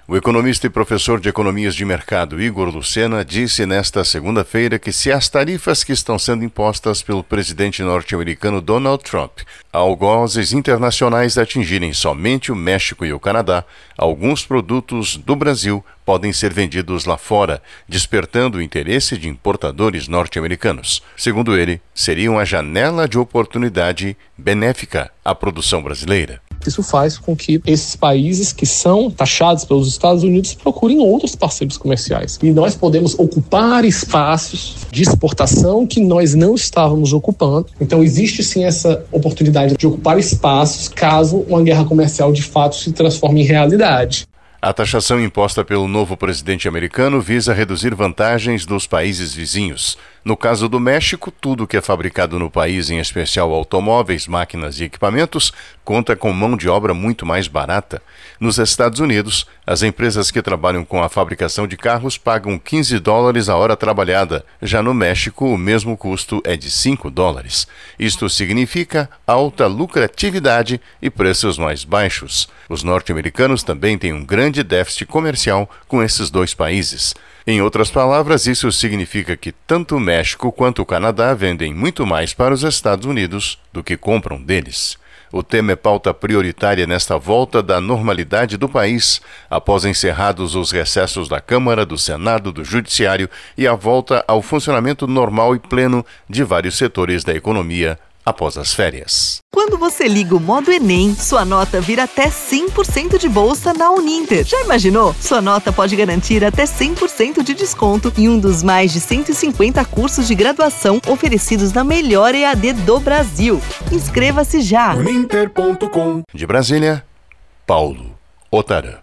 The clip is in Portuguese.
O economista e professor de economias de mercado Igor Lucena disse nesta segunda-feira que se as tarifas que estão sendo impostas pelo presidente norte-americano Donald Trump a algozes internacionais atingirem somente o México e o Canadá, alguns produtos do Brasil podem ser vendidos lá fora, despertando o interesse de importadores norte-americanos. Segundo ele, seria uma janela de oportunidade benéfica à produção brasileira. Isso faz com que esses países que são taxados pelos Estados Unidos procurem outros parceiros comerciais. E nós podemos ocupar espaços de exportação que nós não estávamos ocupando. Então existe sim essa oportunidade de ocupar espaços caso uma guerra comercial de fato se transforme em realidade. A taxação imposta pelo novo presidente americano visa reduzir vantagens dos países vizinhos. No caso do México, tudo que é fabricado no país, em especial automóveis, máquinas e equipamentos, conta com mão de obra muito mais barata. Nos Estados Unidos, as empresas que trabalham com a fabricação de carros pagam $15 a hora trabalhada. Já no México, o mesmo custo é de $5. Isto significa alta lucratividade e preços mais baixos. Os norte-americanos também têm um grande déficit comercial com esses dois países. Em outras palavras, isso significa que tanto o México quanto o Canadá vendem muito mais para os Estados Unidos do que compram deles. O tema é pauta prioritária nesta volta da normalidade do país, após encerrados os recessos da Câmara, do Senado, do Judiciário e a volta ao funcionamento normal e pleno de vários setores da economia após as férias. Quando você liga o modo Enem, sua nota vira até 100% de bolsa na Uninter. Já imaginou? Sua nota pode garantir até 100% de desconto em um dos mais de 150 cursos de graduação oferecidos na melhor EAD do Brasil. Inscreva-se já! Uninter.com. De Brasília, Paulo Otarã.